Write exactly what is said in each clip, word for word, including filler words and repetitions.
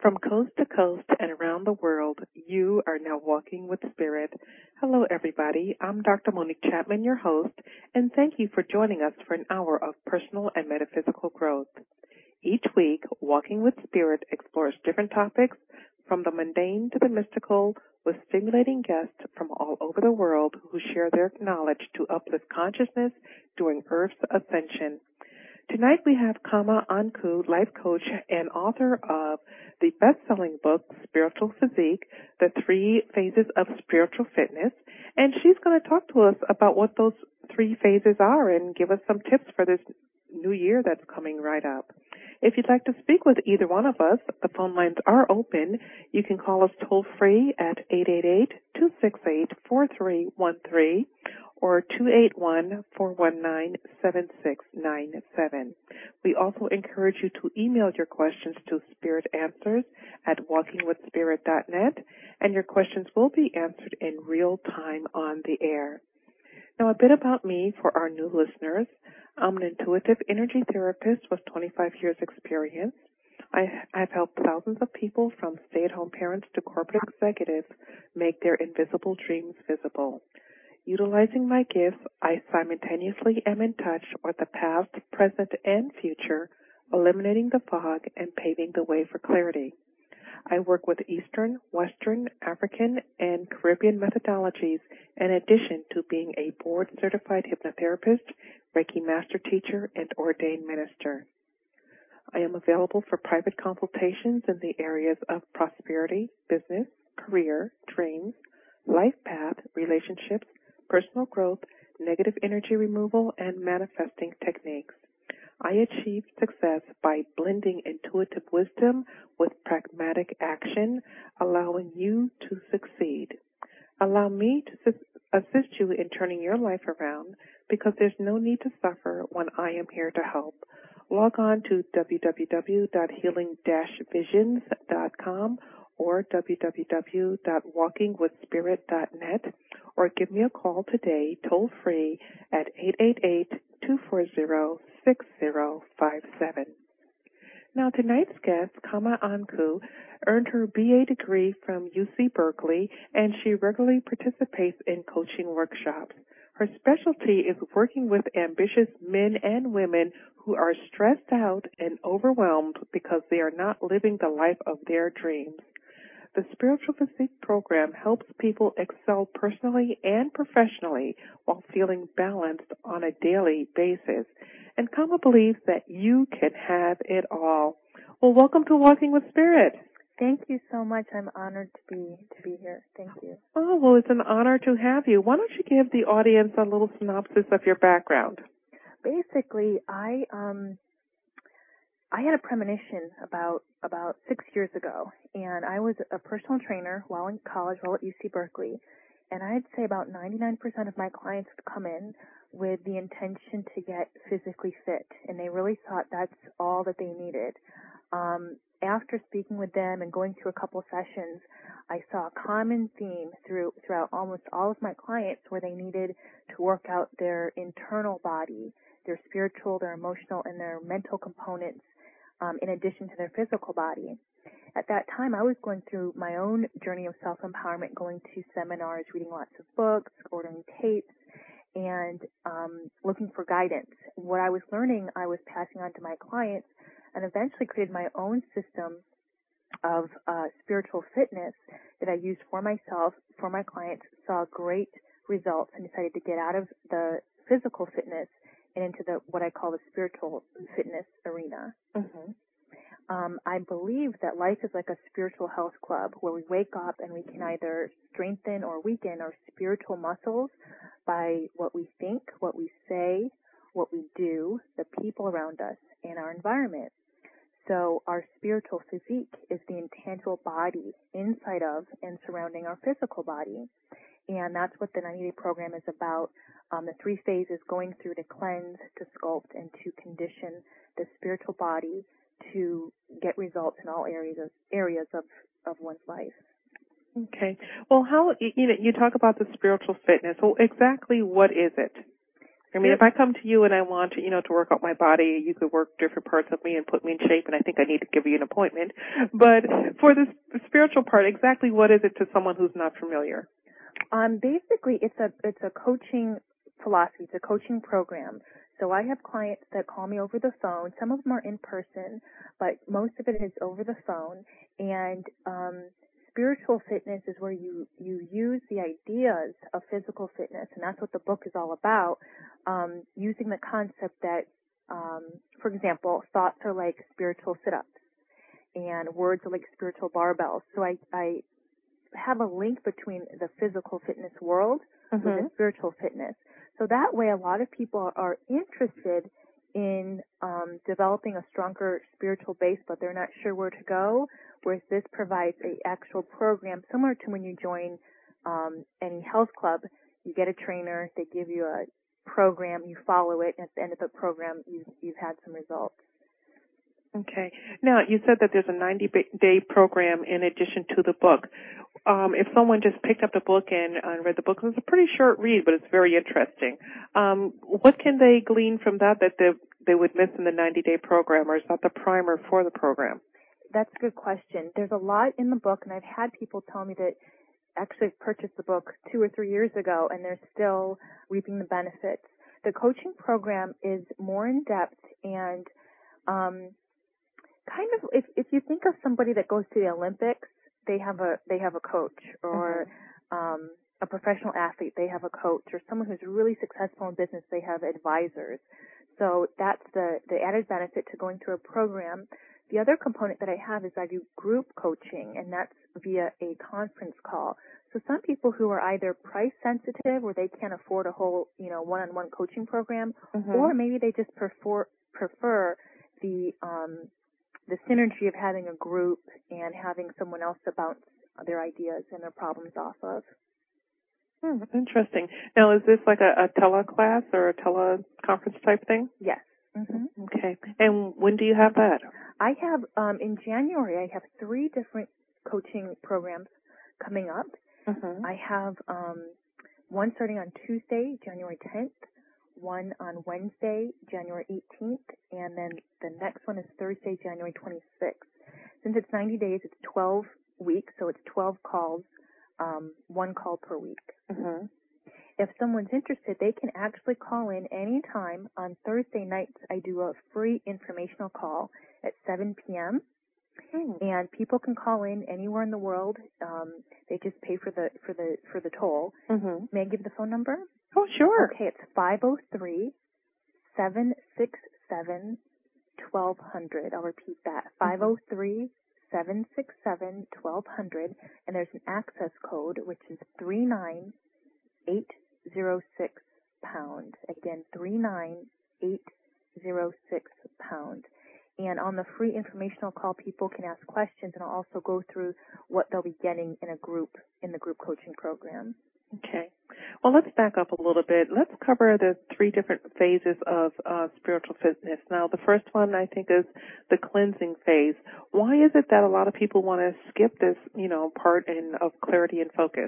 From coast to coast and around the world, you are now walking with Spirit. Hello, everybody. I'm Doctor Monique Chapman, your host, and thank you for joining us for an hour of personal and metaphysical growth. Each week, Walking with Spirit explores different topics from the mundane to the mystical with stimulating guests from all over the world who share their knowledge to uplift consciousness during Earth's ascension. Tonight we have Kama Anku, life coach and author of the best-selling book, Spiritual Physique, The Three Phases of Spiritual Fitness, and she's going to talk to us about what those three phases are and give us some tips for this new year that's coming right up. If you'd like to speak with either one of us, the phone lines are open. You can call us toll-free at eight eight eight, two six eight, four three one three or two eight one, four one nine, seven six nine seven. We also encourage you to email your questions to spiritanswers at walking with spirit dot net, and your questions will be answered in real time on the air. Now, a bit about me for our new listeners. I'm an intuitive energy therapist with twenty-five years experience. I, I've helped thousands of people from stay-at-home parents to corporate executives make their invisible dreams visible. Utilizing my gifts, I simultaneously am in touch with the past, present, and future, eliminating the fog and paving the way for clarity. I work with Eastern, Western, African, and Caribbean methodologies in addition to being a board-certified hypnotherapist, Reiki master teacher, and ordained minister. I am available for private consultations in the areas of prosperity, business, career, dreams, life path, relationships, personal growth, negative energy removal, and manifesting techniques. I achieve success by blending intuitive wisdom with pragmatic action, allowing you to succeed. Allow me to assist you in turning your life around because there's no need to suffer when I am here to help. Log on to w w w dot healing dash visions dot com or w w w dot walking with spirit dot net, or give me a call today, toll-free, at eight eight eight, two four zero, six zero five seven. Now, tonight's guest, Kama Anku, earned her B A degree from U C Berkeley, and she regularly participates in coaching workshops. Her specialty is working with ambitious men and women who are stressed out and overwhelmed because they are not living the life of their dreams. The Spiritual Physique program helps people excel personally and professionally while feeling balanced on a daily basis. And Kama believes that you can have it all. Well, welcome to Walking with Spirit. Thank you so much. I'm honored to be to be here. Thank you. Oh, well, it's an honor to have you. Why don't you give the audience a little synopsis of your background? Basically, I um I had a premonition about about six years ago, and I was a personal trainer while in college, while at U C Berkeley, and I'd say about ninety-nine percent of my clients would come in with the intention to get physically fit, and they really thought that's all that they needed. Um, after speaking with them and going through a couple sessions, I saw a common theme through, throughout almost all of my clients where they needed to work out their internal body, their spiritual, their emotional, and their mental components, um, in addition to their physical body. At that time, I was going through my own journey of self-empowerment, going to seminars, reading lots of books, ordering tapes, and um, looking for guidance. What I was learning, I was passing on to my clients, and eventually created my own system of uh, spiritual fitness that I used for myself, for my clients, saw great results, and decided to get out of the physical fitness and into the what I call the spiritual fitness arena. Mm-hmm. Um, I believe that life is like a spiritual health club where we wake up and we can either strengthen or weaken our spiritual muscles by what we think, what we say, what we do, the people around us, and our environment. So our spiritual physique is the intangible body inside of and surrounding our physical body. And that's what the ninety-day program is about, um, the three phases going through to cleanse, to sculpt, and to condition the spiritual body to get results in all areas of, areas of, of one's life. Okay. Well, how, you know, you talk about the spiritual fitness. Well, exactly what is it? I mean, if I come to you and I want to, you know, to work out my body, you could work different parts of me and put me in shape, and I think I need to give you an appointment. But for this spiritual part, exactly what is it to someone who's not familiar? Um, basically, it's a it's a coaching philosophy. It's a coaching program. So I have clients that call me over the phone. Some of them are in person, but most of it is over the phone. And um, spiritual fitness is where you, you use the ideas of physical fitness, and that's what the book is all about, um, using the concept that, um, for example, thoughts are like spiritual sit-ups, and words are like spiritual barbells. So I, I have a link between the physical fitness world mm-hmm. with the spiritual fitness. So that way a lot of people are interested in um, developing a stronger spiritual base, but they're not sure where to go, whereas this provides an actual program similar to when you join um, any health club. You get a trainer, they give you a program, you follow it, and at the end of the program, you've, you've had some results. Okay. Now, you said that there's a ninety-day program in addition to the book. Um, if someone just picked up the book and uh, read the book, it's a pretty short read, but it's very interesting. Um, what can they glean from that that they, they would miss in the ninety-day program, or is that the primer for the program? That's a good question. There's a lot in the book, and I've had people tell me that actually purchased the book two or three years ago, and they're still reaping the benefits. The coaching program is more in-depth and um, kind of, if if you think of somebody that goes to the Olympics, they have a they have a coach, or mm-hmm. um, a professional athlete, they have a coach, or someone who's really successful in business, they have advisors. So that's the the added benefit to going through a program. The other component that I have is I do group coaching, and that's via a conference call. So some people who are either price sensitive, or they can't afford a whole, you know, one-on-one coaching program, mm-hmm. or maybe they just prefer prefer the um, the synergy of having a group and having someone else to bounce their ideas and their problems off of. Hmm, interesting. Now, is this like a, a teleclass or a teleconference type thing? Yes. Mm-hmm. Okay. And when do you have that? I have, um, in January, I have three different coaching programs coming up. Mm-hmm. I have um, one starting on Tuesday, January tenth, one on Wednesday, January eighteenth, and then the next one is Thursday, January twenty-sixth. Since it's ninety days, it's twelve weeks, so it's twelve calls, um, one call per week. Mm-hmm. If someone's interested, they can actually call in anytime. On Thursday nights, I do a free informational call at seven p.m., mm. and people can call in anywhere in the world. Um, they just pay for the for the for the toll. Mm-hmm. May I give the phone number? Oh, sure. Okay, it's five oh three, seven six seven, twelve hundred. I'll repeat that, five oh three, seven six seven, twelve hundred, and there's an access code, which is three nine eight zero six pound. Again, three nine eight zero six pound. And on the free informational call, people can ask questions, and I'll also go through what they'll be getting in a group, in the group coaching program. Okay. Well, let's back up a little bit. Let's cover the three different phases of uh, spiritual fitness. Now, the first one, I think, is the cleansing phase. Why is it that a lot of people want to skip this, you know, part in, of clarity and focus?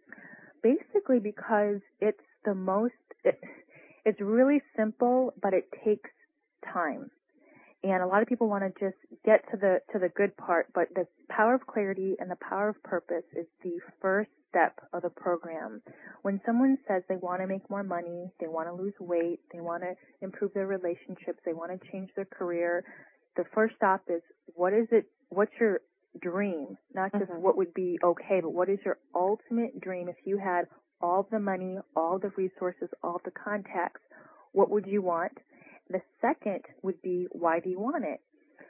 Basically because it's the most, it, it's really simple, but it takes time. And a lot of people want to just get to the to the good part, but the power of clarity and the power of purpose is the first step of the program. When someone says they want to make more money, they want to lose weight, they want to improve their relationships, they want to change their career, the first stop is, what is it, what's your dream? Not just mm-hmm. what would be okay, but what is your ultimate dream? If you had all the money, all the resources, all the contacts, what would you want? The second would be, why do you want it?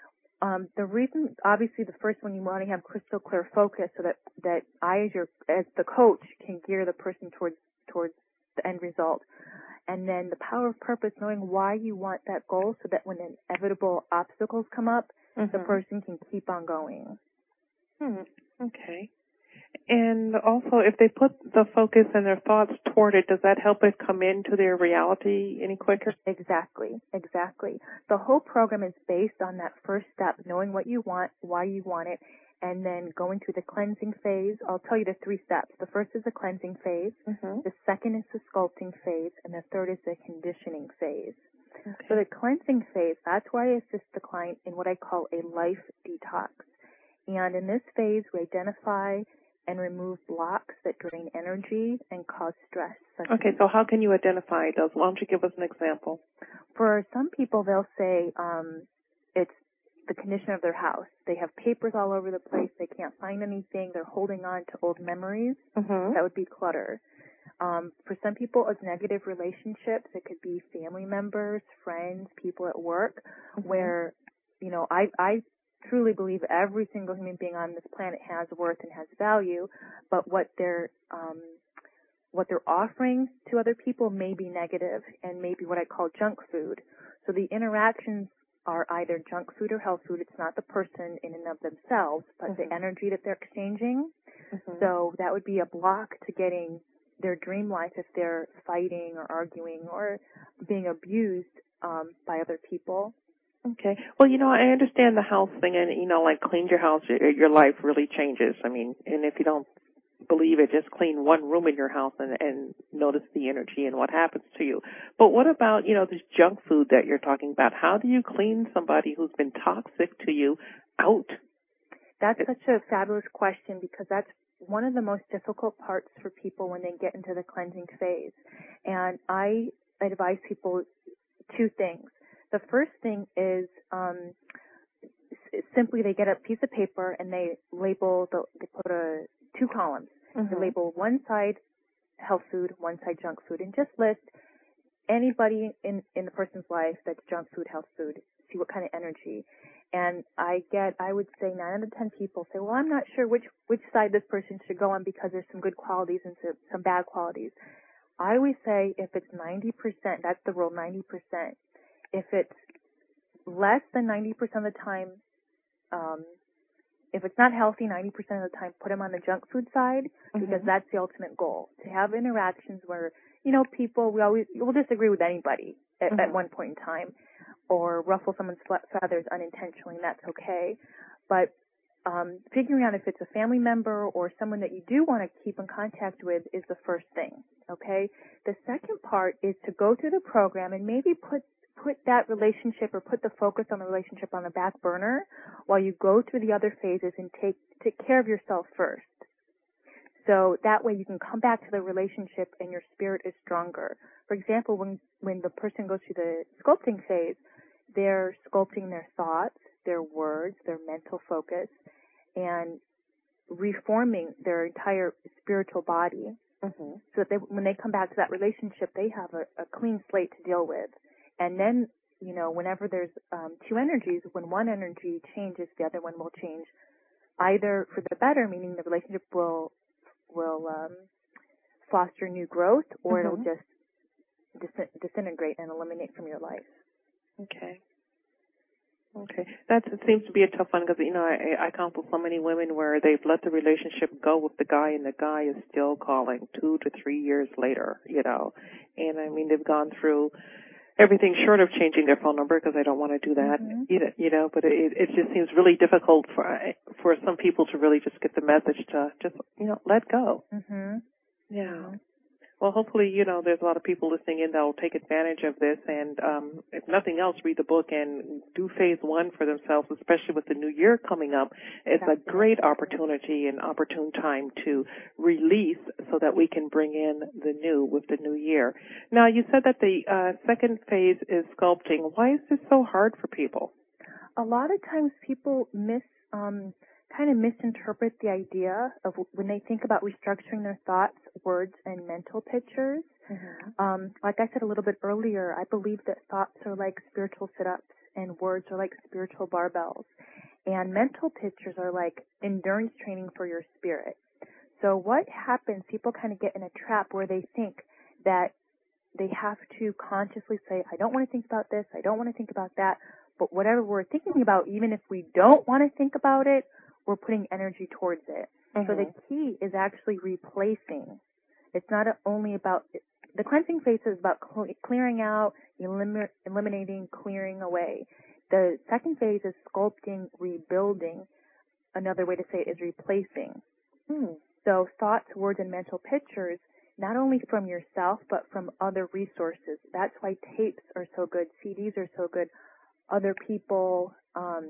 Um, the reason, obviously, the first one, you want to have crystal clear focus, so that, that I, as your, as the coach, can gear the person towards towards the end result. And then the power of purpose, knowing why you want that goal, so that when inevitable obstacles come up, mm-hmm. the person can keep on going. Hmm. Okay. And also, if they put the focus and their thoughts toward it, does that help it come into their reality any quicker? Exactly, exactly. The whole program is based on that first step, knowing what you want, why you want it, and then going through the cleansing phase. I'll tell you the three steps. The first is the cleansing phase, Mm-hmm. the second is the sculpting phase, and the third is the conditioning phase. Okay. So the cleansing phase, that's where I assist the client in what I call a life detox. And in this phase, we identify and remove blocks that drain energy and cause stress. Okay, so how can you identify those? Why don't you give us an example? For some people, they'll say um, it's the condition of their house. They have papers all over the place. They can't find anything. They're holding on to old memories. Mm-hmm. That would be clutter. Um, for some people, it's negative relationships. It could be family members, friends, people at work, Mm-hmm. where, you know, I, I truly believe every single human being on this planet has worth and has value, but what they're, um, what they're offering to other people may be negative and may be what I call junk food. So the interactions are either junk food or health food. It's not the person in and of themselves, but Mm-hmm. the energy that they're exchanging. Mm-hmm. So that would be a block to getting their dream life if they're fighting or arguing or being abused um, by other people. Okay. Well, you know, I understand the house thing, and, you know, like clean your house, your, your life really changes. I mean, and if you don't believe it, just clean one room in your house and, and notice the energy and what happens to you. But what about, you know, this junk food that you're talking about? How do you clean somebody who's been toxic to you out? That's such a fabulous question, because that's one of the most difficult parts for people when they get into the cleansing phase. And I advise people two things. The first thing is um, s- simply they get a piece of paper and they label, the, they put a, two columns. Mm-hmm. They label one side health food, one side junk food, and just list anybody in, in the person's life that's junk food, health food, see what kind of energy. And I get, I would say nine out of ten people say, well, I'm not sure which, which side this person should go on because there's some good qualities and some, some bad qualities. I always say if it's ninety percent, that's the rule, ninety percent. If it's less than ninety percent of the time, um, if it's not healthy ninety percent of the time, put them on the junk food side, because Mm-hmm. that's the ultimate goal. To have interactions where, you know, people, we always, we'll disagree with anybody at, Mm-hmm. at one point in time, or ruffle someone's feathers unintentionally, and that's okay. But um, figuring out if it's a family member or someone that you do want to keep in contact with is the first thing, okay? The second part is to go through the program and maybe put put that relationship or put the focus on the relationship on the back burner while you go through the other phases and take take care of yourself first. So that way you can come back to the relationship and your spirit is stronger. For example, when when the person goes through the sculpting phase, they're sculpting their thoughts, their words, their mental focus, and reforming their entire spiritual body, Mm-hmm. so that they, when they come back to that relationship, they have a, a clean slate to deal with. And then, you know, whenever there's um, two energies, when one energy changes, the other one will change, either for the better, meaning the relationship will will um, foster new growth, or Mm-hmm. it'll just dis- disintegrate and eliminate from your life. Okay. Okay. That's, it seems to be a tough one because, you know, I, I counsel so many women where they've let the relationship go with the guy and the guy is still calling two to three years later, you know. And, I mean, they've gone through everything short of changing their phone number because I don't want to do that, Mm-hmm. you know, you know, but it, it just seems really difficult for for some people to really just get the message to just, you know, let go. Mm-hmm. Yeah. Mm-hmm. Well, hopefully, you know, there's a lot of people listening in that will take advantage of this and, um, if nothing else, read the book and do phase one for themselves, especially with the new year coming up. It's a great opportunity and opportune time to release so that we can bring in the new with the new year. Now, you said that the uh, second phase is sculpting. Why is this so hard for people? A lot of times people miss, um, kind of misinterpret the idea of when they think about restructuring their thoughts, words, and mental pictures. Mm-hmm. Um, like I said a little bit earlier, I believe that thoughts are like spiritual sit-ups and words are like spiritual barbells. And mental pictures are like endurance training for your spirit. So what happens, people kind of get in a trap where they think that they have to consciously say, I don't want to think about this, I don't want to think about that, but whatever we're thinking about, even if we don't want to think about it, we're putting energy towards it. Mm-hmm. So the key is actually replacing. It's not only about, the cleansing phase is about clearing out, elim- eliminating, clearing away. The second phase is sculpting, rebuilding, another way to say it is replacing. Hmm. So thoughts, words, and mental pictures, not only from yourself, but from other resources. That's why tapes are so good, C Ds are so good, other people, um,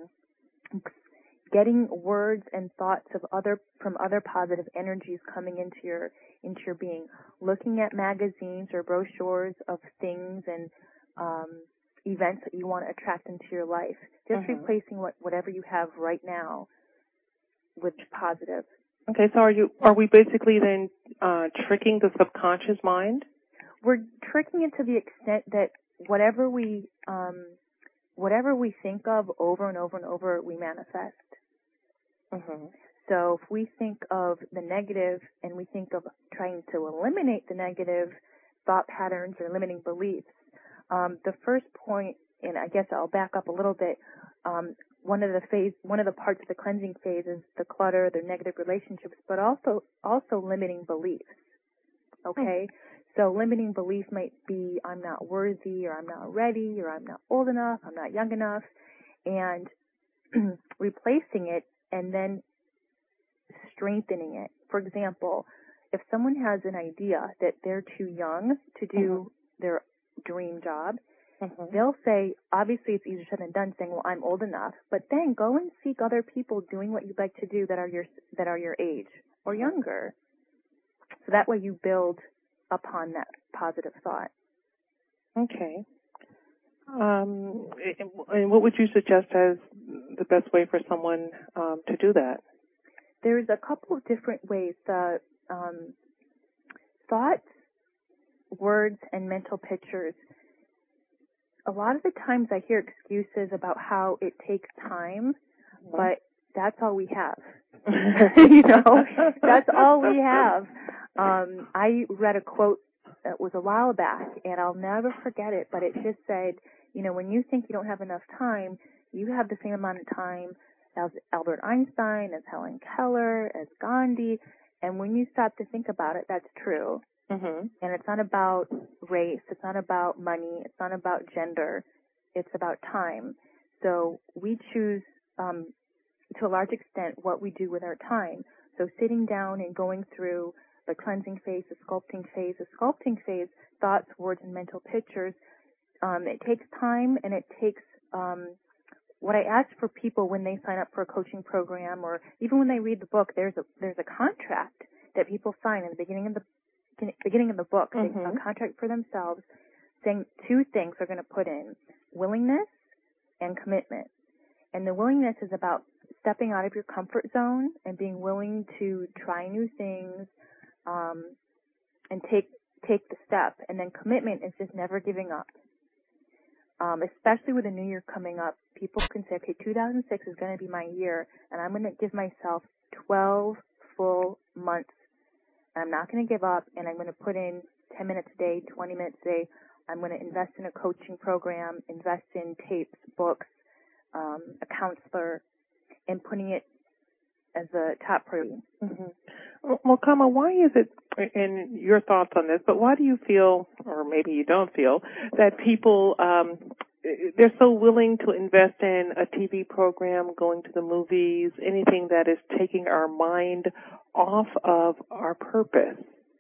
getting words and thoughts of other from other positive energies coming into your into your being, looking at magazines or brochures of things and um, events that you want to attract into your life. Just Mm-hmm. replacing what whatever you have right now with positive. Okay, so are you are we basically then uh, tricking the subconscious mind? We're tricking it to the extent that whatever we um, whatever we think of over and over and over, we manifest. Mm-hmm. So if we think of the negative and we think of trying to eliminate the negative thought patterns or limiting beliefs, um, the first point, and I guess I'll back up a little bit, um, one of the phase, one of the parts of the cleansing phase is the clutter, the negative relationships, but also also limiting beliefs. Okay, so limiting belief might be I'm not worthy, or I'm not ready, or I'm not old enough, I'm not young enough, and replacing it and then strengthening it. For example, if someone has an idea that they're too young to do mm-hmm. their dream job, mm-hmm. they'll say, obviously it's easier said than done, saying, well, I'm old enough, but then go and seek other people doing what you'd like to do that are your that are your age or mm-hmm. younger. So that way you build upon that positive thought. Okay. Um, and what would you suggest as the best way for someone um, to do that? There's a couple of different ways. The um, thoughts, words, and mental pictures. A lot of the times I hear excuses about how it takes time, mm-hmm. but that's all we have. you know, that's all we have. Um, I read a quote that was a while back, and I'll never forget it, but it just said, you know, when you think you don't have enough time, you have the same amount of time as Albert Einstein, as Helen Keller, as Gandhi, and when you stop to think about it, that's true. Mm-hmm. And it's not about race, it's not about money, it's not about gender, it's about time. So we choose, um, to a large extent, what we do with our time. So sitting down and going through the cleansing phase, the sculpting phase, the sculpting phase, thoughts, words, and mental pictures, um, it takes time, and it takes um, what I ask for people when they sign up for a coaching program, or even when they read the book. There's a there's a contract that people sign in the beginning of the beginning of the book. Mm-hmm. They, a contract for themselves, saying two things they're going to put in: willingness and commitment. And the willingness is about stepping out of your comfort zone and being willing to try new things, um, and take take the step. And then commitment is just never giving up. Um, especially with the new year coming up, people can say, okay, two thousand six is going to be my year, and I'm going to give myself twelve full months. I'm not going to give up, and I'm going to put in ten minutes a day, twenty minutes a day. I'm going to invest in a coaching program, invest in tapes, books, um, a counselor, and putting it as a top priority. Mm-hmm. Well, Kama, why is it, and your thoughts on this, but why do you feel, or maybe you don't feel, that people, um, they're so willing to invest in a T V program, going to the movies, anything that is taking our mind off of our purpose?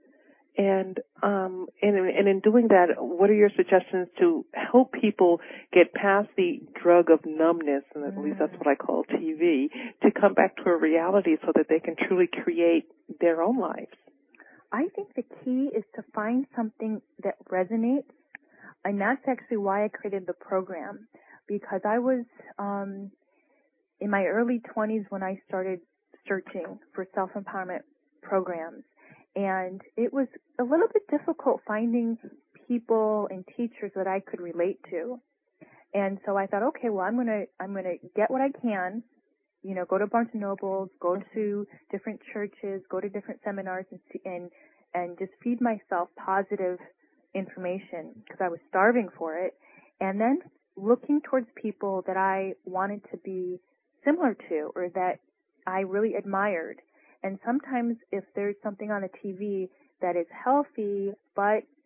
And, um, and, and in doing that, what are your suggestions to help people get past the drug of numbness, and at least that's what I call T V, to come back to a reality so that they can truly create their own lives? I think the key is to find something that resonates, and that's actually why I created the program, because I was um, in my early twenties when I started searching for self-empowerment programs. And it was a little bit difficult finding people and teachers that I could relate to. And so I thought, okay, well, I'm going to, I'm going to get what I can, you know, go to Barnes and Nobles, go to different churches, go to different seminars, and, see, and, and just feed myself positive information because I was starving for it. And then looking towards people that I wanted to be similar to or that I really admired. And sometimes if there's something on the T V that is healthy, but,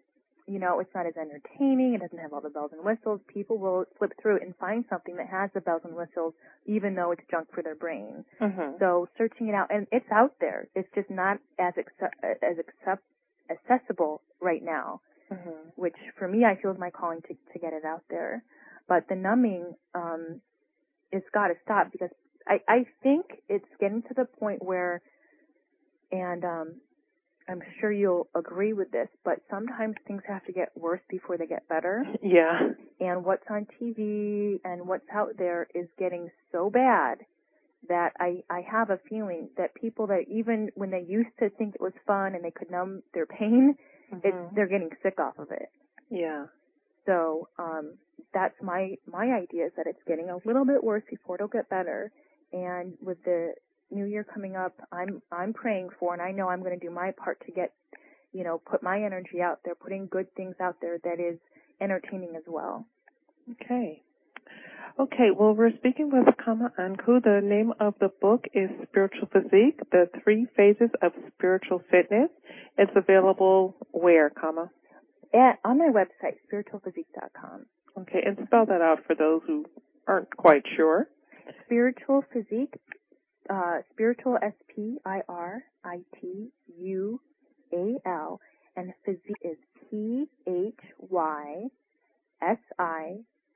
you know, it's not as entertaining. It doesn't have all the bells and whistles. People will flip through it and find something that has the bells and whistles, even though it's junk for their brain. Mm-hmm. So searching it out, and it's out there. It's just not as accept, as accept, accessible right now, Mm-hmm. which for me, I feel is my calling to, to get it out there. But the numbing, um, it's got to stop, because I, I think it's getting to the point where, and um, I'm sure you'll agree with this, but sometimes things have to get worse before they get better. Yeah. And what's on T V and what's out there is getting so bad that I, I have a feeling that people that even when they used to think it was fun and they could numb their pain, Mm-hmm. it's, they're getting sick off of it. Yeah. So um, that's my my idea, is that it's getting a little bit worse before it'll get better. And with the new year coming up, I'm I'm praying for, and I know I'm going to do my part to get, you know, put my energy out there, putting good things out there that is entertaining as well. Okay. Okay, well, we're speaking with Kama Anku. The name of the book is Spiritual Physique, The Three Phases of Spiritual Fitness. It's available where, Kama? At, on my website, spiritual physique dot com. Okay, and spell that out for those who aren't quite sure. Spiritual Physique, uh, spiritual, S P I R I T U A L, and physique is P H Y S I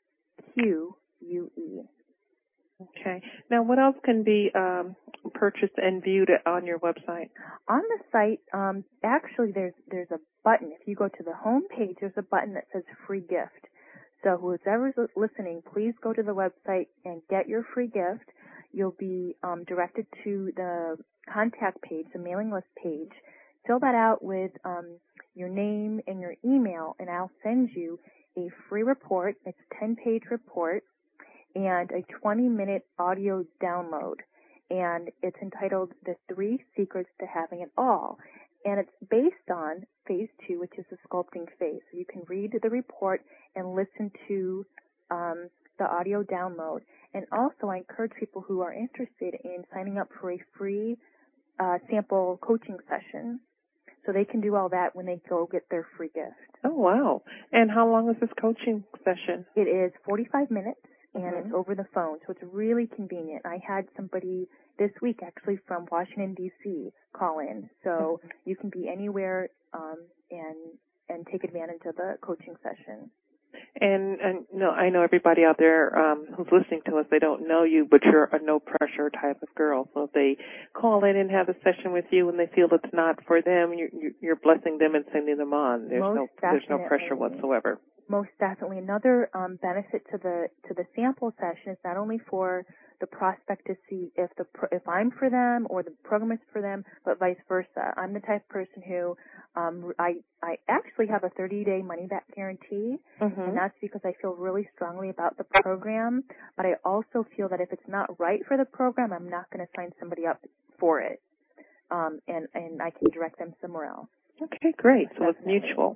Q U E. Okay. Now, what else can be um, purchased and viewed on your website? On the site, um, actually, there's there's a button. If you go to the home page, there's a button that says free gift. So whoever's listening, please go to the website and get your free gift. You'll be um, directed to the contact page, the mailing list page. Fill that out with um, your name and your email, and I'll send you a free report. It's a ten-page report and a twenty-minute audio download. And it's entitled The Three Secrets to Having It All. And it's based on phase two, which is the sculpting phase. So you can read the report and listen to um, the audio download. And also, I encourage people who are interested in signing up for a free uh, sample coaching session. So they can do all that when they go get their free gift. Oh, wow. And how long is this coaching session? It is forty-five minutes, and Mm-hmm. it's over the phone, so it's really convenient. I had somebody this week actually from Washington, D C call in, so you can be anywhere um, and and take advantage of the coaching session. And, and no, I know everybody out there um, who's listening to us, they don't know you, but you're a no-pressure type of girl. So if they call in and have a session with you and they feel it's not for them, you're, you're blessing them and sending them on. There's Most no there's no pressure definitely. whatsoever. Most definitely. Another um, benefit to the to the sample session is not only for the prospect to see if the if I'm for them or the program is for them, but vice versa. I'm the type of person who um, I I actually have a thirty-day money-back guarantee, Mm-hmm. and that's because I feel really strongly about the program. But I also feel that if it's not right for the program, I'm not going to sign somebody up for it, um, and and I can direct them somewhere else. Okay, great. So Definitely. it's mutual.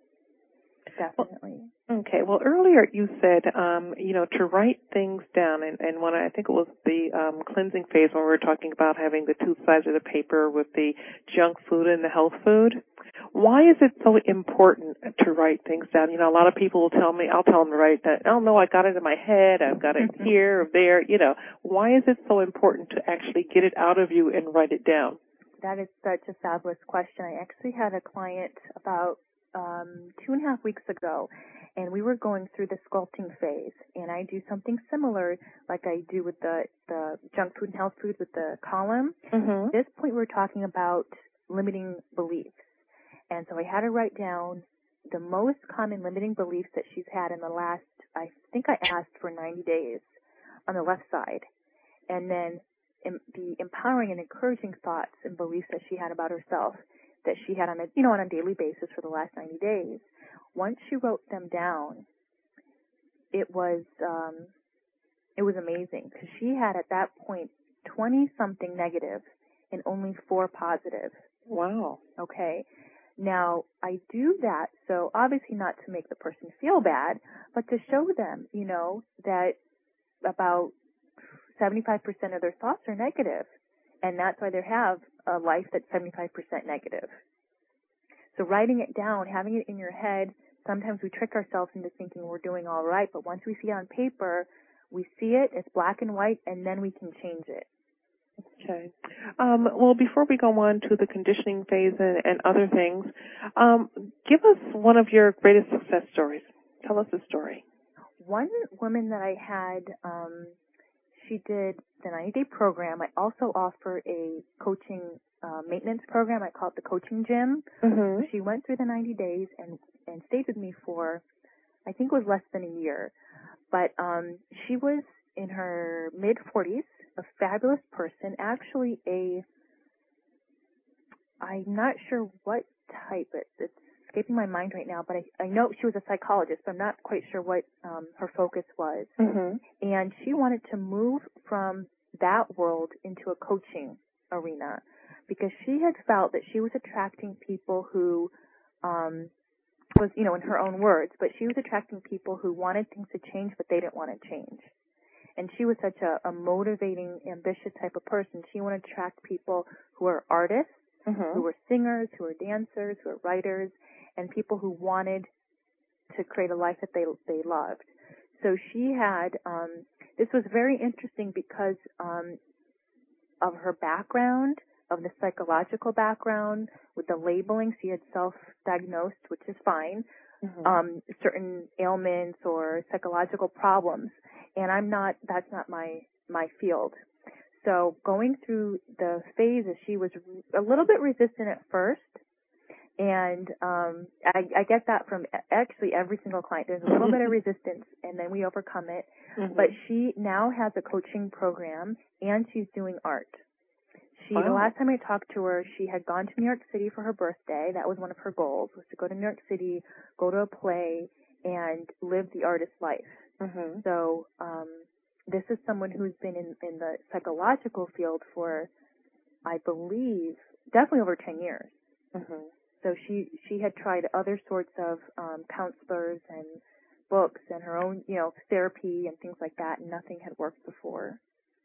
Definitely. Okay. Well, earlier you said, um, you know, to write things down, and, and when I, I think it was the um, cleansing phase when we were talking about having the two sides of the paper with the junk food and the health food. Why is it so important to write things down? You know, a lot of people will tell me, I'll tell them to write that, oh, no, I got it in my head, I've got it here or there, you know. Why is it so important to actually get it out of you and write it down? That is such a fabulous question. I actually had a client about um, two and a half weeks ago, and we were going through the sculpting phase, and I do something similar like I do with the, the junk food and health food with the column. Mm-hmm. At this point, we're talking about limiting beliefs. And so I had her write down the most common limiting beliefs that she's had in the last, I think I asked for ninety days on the left side. And then the empowering and encouraging thoughts and beliefs that she had about herself that she had on a, you know, on a daily basis for the last ninety days. Once she wrote them down, it was, um, it was amazing because she had at that point twenty something negative and only four positive. Wow. Okay. Now, I do that, so obviously not to make the person feel bad, but to show them, you know, that about seventy-five percent of their thoughts are negative, and that's why they have a life that's seventy-five percent negative. So writing it down, having it in your head sometimes we trick ourselves into thinking we're doing all right, but once we see it on paper, we see it, it's black and white, and then we can change it. Okay. Um, well, before we go on to the conditioning phase and, and other things, um, give us one of your greatest success stories. Tell us a story. One woman that I had, um, she did the ninety-day program. I also offer a coaching uh, maintenance program. I call it the Coaching Gym. Mm-hmm. She went through the ninety days and, and stayed with me for, I think it was less than a year. But um, she was in her mid-forties, a fabulous person, actually a, I'm not sure what type, it, it's escaping my mind right now, but I, I know she was a psychologist, but I'm not quite sure what um, her focus was. Mm-hmm. And she wanted to move from that world into a coaching arena because she had felt that she was attracting people who um, was, you know, in her own words, but she was attracting people who wanted things to change, but they didn't want to change. And she was such a, a motivating, ambitious type of person. She wanted to attract people who are artists, Mm-hmm. who were singers, who were dancers, who were writers, and people who wanted to create a life that they they loved. So she had, um, this was very interesting because um, of her background, of the psychological background, with the labeling. She had self-diagnosed, which is fine, Mm-hmm. um, certain ailments or psychological problems. And I'm not, that's not my, my field. So going through the phases, she was a little bit resistant at first. And um, I, I get that from actually every single client. There's a little bit of resistance, and then we overcome it. Mm-hmm. But she now has a coaching program, and she's doing art. She, Wow. the last time I talked to her, she had gone to New York City for her birthday. That was one of her goals, was to go to New York City, go to a play, and live the artist life. Mm-hmm. So um, this is someone who's been in, in the psychological field for, I believe, definitely over ten years. Mm-hmm. So she she had tried other sorts of um, counselors and books and her own, you know, therapy and things like that, and nothing had worked before.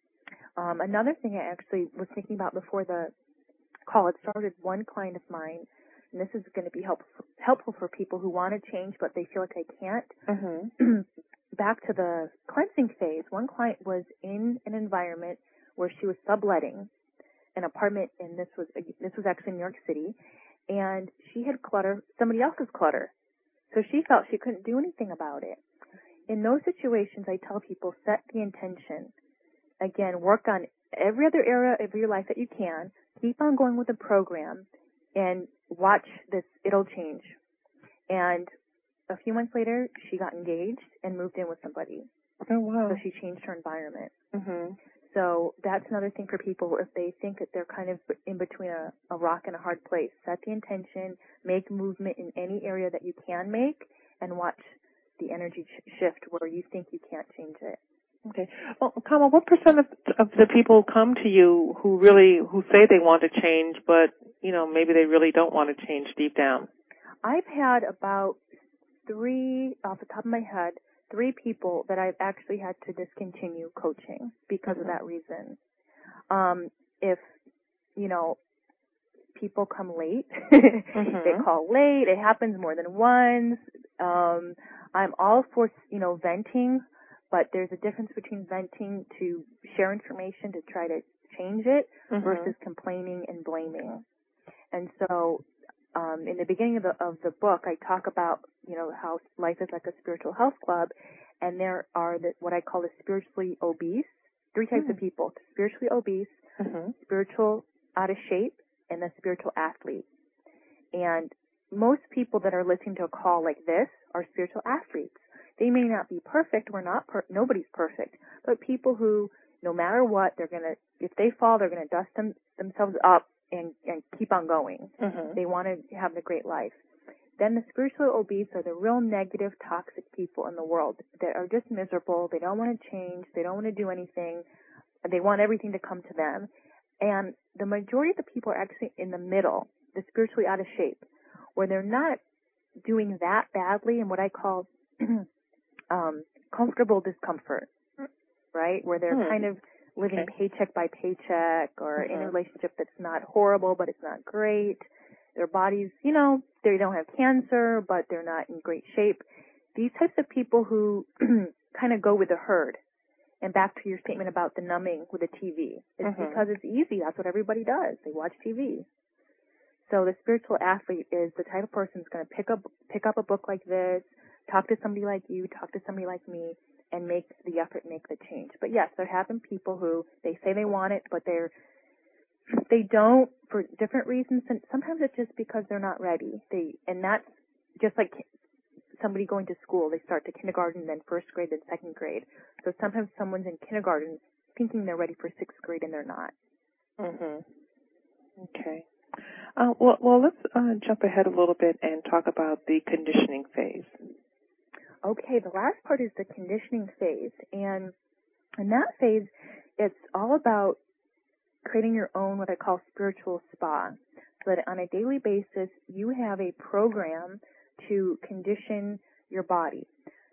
Um, another thing I actually was thinking about before the call had started, one client of mine, and this is going to be help, helpful for people who want to change but they feel like they can't. Mm-hmm. Back to the cleansing phase, one client was in an environment where she was subletting an apartment, and this was this was actually in New York City. And she had clutter, somebody else's clutter. So she felt she couldn't do anything about it. In those situations, I tell people, set the intention. Again, work on every other area of your life that you can. Keep on going with the program and watch this. It'll change. And a few months later, she got engaged and moved in with somebody. Oh, wow. So she changed her environment. Mm-hmm. So that's another thing for people if they think that they're kind of in between a, a rock and a hard place. Set the intention, make movement in any area that you can make, and watch the energy sh- shift where you think you can't change it. Okay. Well, Kama, what percent of, of the people come to you who really, who say they want to change, but, you know, maybe they really don't want to change deep down? I've had about three, off the top of my head, three people that I've actually had to discontinue coaching because Mm-hmm. of that reason. Um, if, you know, people come late, mm-hmm. they call late, it happens more than once. Um, I'm all for, you know, venting, but there's a difference between venting to share information to try to change it Mm-hmm. versus complaining and blaming. And so, um, in the beginning of the, of the book, I talk about, you know, how life is like a spiritual health club, and there are the, what I call the spiritually obese, three types Mm-hmm. of people: spiritually obese, Mm-hmm. spiritual out of shape, and the spiritual athlete. And most people that are listening to a call like this are spiritual athletes. They may not be perfect. We're not. Per- nobody's perfect. But people who, no matter what, they're gonna. If they fall, they're gonna dust them, themselves up and, and keep on going. Mm-hmm. They want to have the great life. Then the spiritually obese are the real negative, toxic people in the world that are just miserable. They don't want to change. They don't want to do anything. They want everything to come to them. And the majority of the people are actually in the middle, the spiritually out of shape, where they're not doing that badly in what I call um, comfortable discomfort, right? Where they're Hmm. kind of living Okay. paycheck by paycheck or Mm-hmm. in a relationship that's not horrible, but it's not great. their bodies, you know, they don't have cancer, but they're not in great shape. These types of people who kind of go with the herd. And back to your statement about the numbing with the T V. It's mm-hmm. because it's easy. That's what everybody does. They watch T V. So the spiritual athlete is the type of person who's going to pick up pick up a book like this, talk to somebody like you, talk to somebody like me, and make the effort, make the change. But yes, there have been people who they say they want it, but they're they don't for different reasons. And sometimes it's just because they're not ready. They and that's just like somebody going to school. They start to kindergarten, then first grade, then second grade. So sometimes someone's in kindergarten thinking they're ready for sixth grade and they're not. Mhm. Okay. Uh, well, well, let's uh, jump ahead a little bit and talk about the conditioning phase. Okay, the last part is the conditioning phase, and in that phase, it's all about creating your own what I call spiritual spa, so that on a daily basis you have a program to condition your body.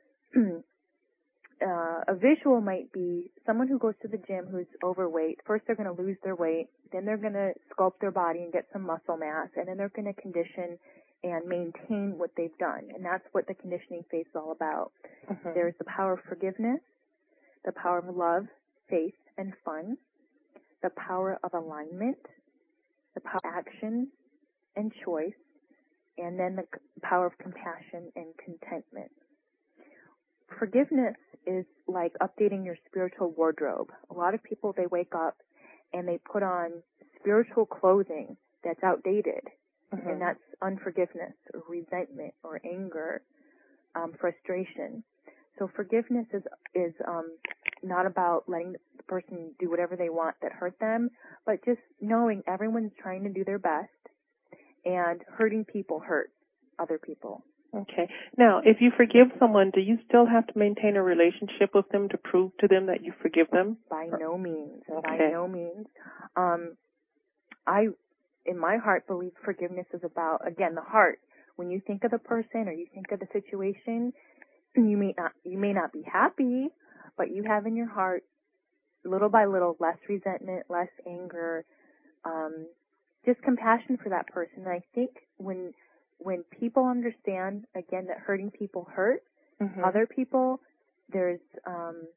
uh, a visual might be someone who goes to the gym who's overweight. First they're going to lose their weight, then they're going to sculpt their body and get some muscle mass, and then they're going to condition and maintain what they've done. And that's what the conditioning phase is all about. Mm-hmm. There's the power of forgiveness, the power of love, faith, and fun, the power of alignment, the power of action and choice, and then the power of compassion and contentment. Forgiveness is like updating your spiritual wardrobe. A lot of people, they wake up and they put on spiritual clothing that's outdated, mm-hmm. and that's unforgiveness or resentment or anger, um, frustration. So forgiveness is is um, not about letting the person do whatever they want that hurt them, but just knowing everyone's trying to do their best, and hurting people hurt other people. Okay. Now, if you forgive someone, do you still have to maintain a relationship with them to prove to them that you forgive them? By no means. Okay. By no means. Um, I, in my heart, believe forgiveness is about, again, the heart. When you think of the person or you think of the situation, you may not, you may not be happy, but you have in your heart, little by little, less resentment, less anger, um, just compassion for that person. And I think when when people understand, again, that hurting people hurt mm-hmm. other people, there's um,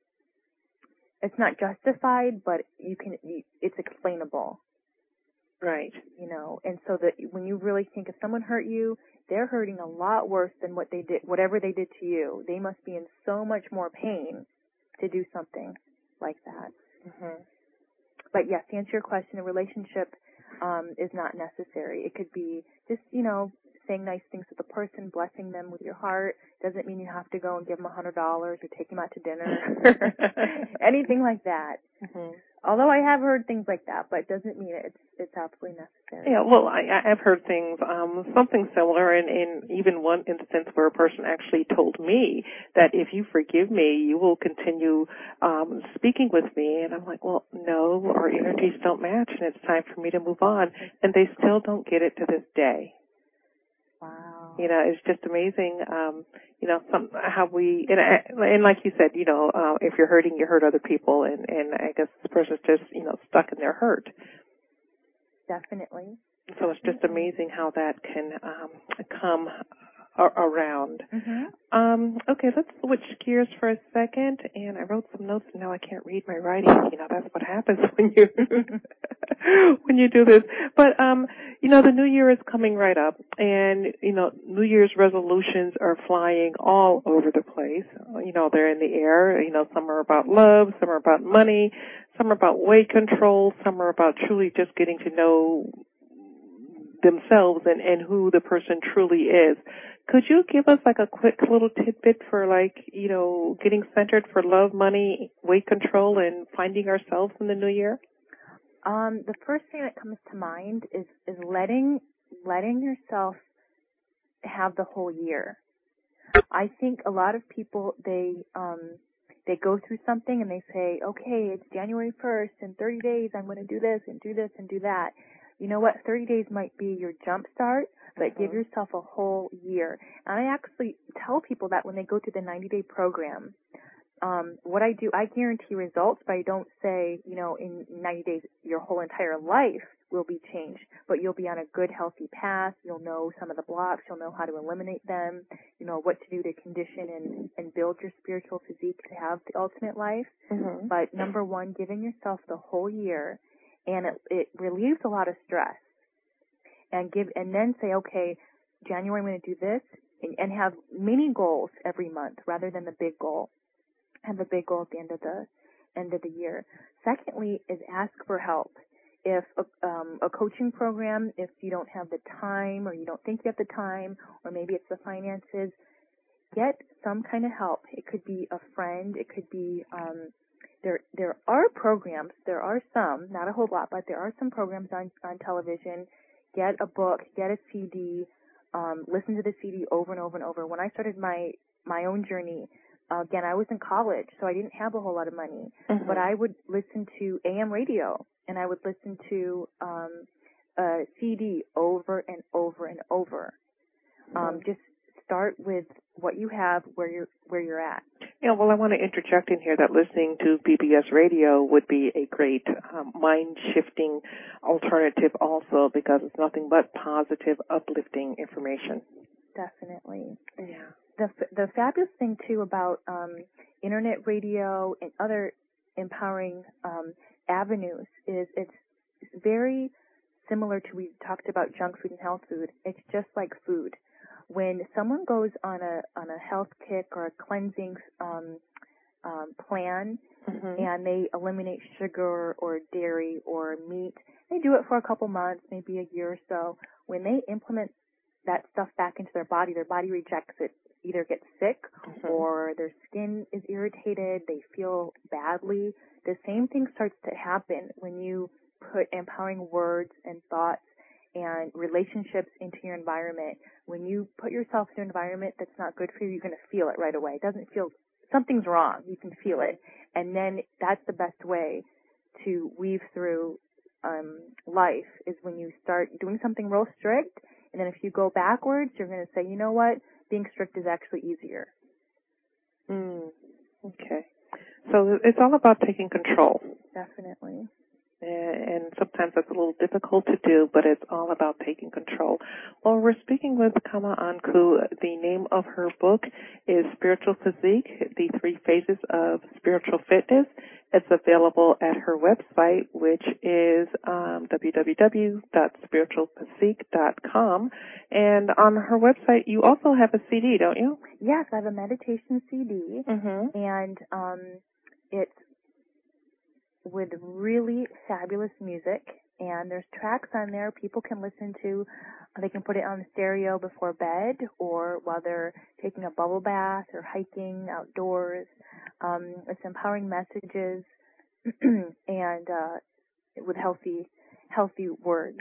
it's not justified, but you can you, it's explainable. Right. You know, and so that when you really think if someone hurt you, they're hurting a lot worse than what they did, whatever they did to you. They must be in so much more pain to do something like that. Mm-hmm. But yes, to answer your question, a relationship um, is not necessary. It could be just, you know, saying nice things to the person, blessing them with your heart. Doesn't mean you have to go and give them a hundred dollars or take them out to dinner, anything like that. Mm-hmm. Although I have heard things like that, but it doesn't mean it's it's absolutely necessary. Yeah, well, I, I've heard things, um, something similar, and in even one instance where a person actually told me that if you forgive me, you will continue um, speaking with me. And I'm like, well, no, our energies don't match, and it's time for me to move on. And they still don't get it to this day. Wow. You know, it's just amazing, um, you know, some, how we, and, and like you said, you know, uh, if you're hurting, you hurt other people, and, and I guess this person's just, you know, stuck in their hurt. Definitely. So it's just amazing how that can um, come a- around. Mm-hmm. Um, okay, let's switch gears for a second. And I wrote some notes, and now I can't read my writing. You know, that's what happens when you when you do this. But um, you know, the new year is coming right up, and you know, New Year's resolutions are flying all over the place. You know, they're in the air. You know, some are about love, some are about money, some are about weight control, some are about truly just getting to know themselves and, and who the person truly is. Could you give us like a quick little tidbit for like, you know, getting centered for love, money, weight control, and finding ourselves in the new year? Um, the first thing that comes to mind is, is letting letting yourself have the whole year. I think a lot of people, they um, they go through something and they say, okay, it's January first, in thirty days I'm going to do this and do this and do that. You know what? thirty days might be your jump start, but mm-hmm. give yourself a whole year. And I actually tell people that when they go to the ninety-day program. um, what I do, I guarantee results, but I don't say, you know, in ninety days your whole entire life will be changed, but you'll be on a good, healthy path. You'll know some of the blocks. You'll know how to eliminate them. You know what to do to condition and, and build your spiritual physique to have the ultimate life. Mm-hmm. But number one, giving yourself the whole year, and it, it relieves a lot of stress. And give, and then say, okay, January I'm going to do this, and, and have mini goals every month rather than the big goal. Have the big goal at the end of the end of the year. Secondly, is ask for help. If a, um, a coaching program, if you don't have the time, or you don't think you have the time, or maybe it's the finances, get some kind of help. It could be a friend. It could be um, there. There are programs. There are some, not a whole lot, but there are some programs on on television. Get a book. Get a C D. Um, listen to the C D over and over and over. When I started my my own journey, uh, again, I was in college, so I didn't have a whole lot of money, Mm-hmm. but I would listen to A M radio, and I would listen to um, a C D over and over and over. Um, Mm-hmm. just start with what you have, where you're where you're at. Yeah, well, I want to interject in here that listening to P B S radio would be a great um, mind-shifting alternative also, because it's nothing but positive, uplifting information. Definitely. Yeah. The the fabulous thing too about um, internet radio and other empowering um, avenues is it's very similar to, we talked about junk food and health food. It's just like food. When someone goes on a on a health kick or a cleansing um, um, plan, Mm-hmm. and they eliminate sugar or dairy or meat, they do it for a couple months, maybe a year or so. When they implement that stuff back into their body, their body rejects it, either gets sick Mm-hmm. or their skin is irritated, they feel badly. The same thing starts to happen when you put empowering words and thoughts and relationships into your environment. When you put yourself in an environment that's not good for you, you're going to feel it right away. It doesn't feel, something's wrong. You can feel it. And then that's the best way to weave through um, life, is when you start doing something real strict, and then if you go backwards, you're going to say, you know what, being strict is actually easier. Mm. Okay. So it's all about taking control. Definitely. And sometimes that's a little difficult to do, but it's all about taking control. Well, we're speaking with Kama Anku. The name of her book is Spiritual Physique, The Three Phases of Spiritual Fitness. It's available at her website, which is um, w w w dot spiritual physique dot com. And on her website, you also have a C D, don't you? Yes, I have a meditation C D, Mm-hmm. and um, it's with really fabulous music, and there's tracks on there people can listen to. They can put it on stereo before bed or while they're taking a bubble bath or hiking outdoors. Um, it's empowering messages and uh, with healthy, healthy words.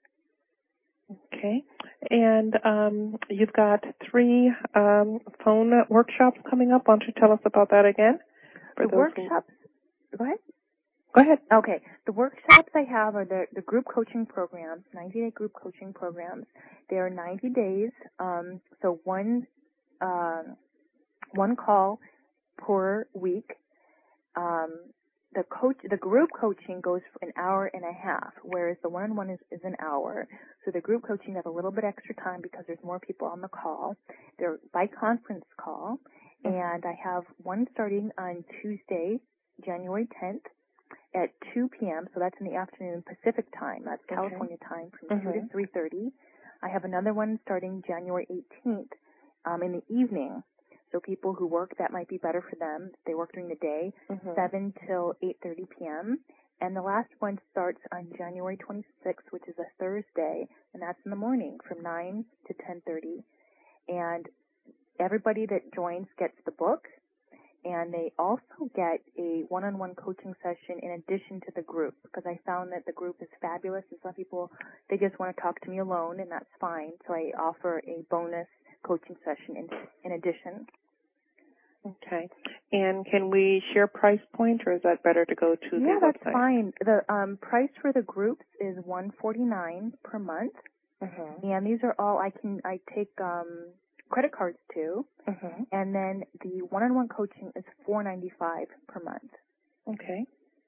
Okay. And um, you've got three um, phone workshops coming up. Why don't you tell us about that again? The workshops, who... go ahead. Go ahead. Okay. The workshops I have are the, the group coaching programs, ninety-day group coaching programs. They are ninety days, um, so one uh, one call per week. Um, the coach, the group coaching goes for an hour and a half, whereas the one-on-one is, is an hour. So the group coaching has a little bit extra time because there's more people on the call. They're by conference call, and I have one starting on Tuesday, January tenth. At two p.m., so that's in the afternoon Pacific time. That's Okay. California time from Mm-hmm. two to three thirty. I have another one starting January eighteenth um, in the evening. So people who work, that might be better for them. They work during the day, Mm-hmm. seven till eight thirty p.m. And the last one starts on January twenty-sixth, which is a Thursday, and that's in the morning from nine to ten thirty. And everybody that joins gets the book. And they also get a one-on-one coaching session in addition to the group, because I found that the group is fabulous, and some people, they just want to talk to me alone, and that's fine. So I offer a bonus coaching session in, in addition. Okay. And can we share price point, or is that better to go to yeah, the website? Yeah, that's fine. The um, price for the groups is one hundred forty-nine dollars per month, Mm-hmm. and these are all, I can, I take um, credit cards too. Mm-hmm. And then the one-on-one coaching is four ninety-five per month. Okay.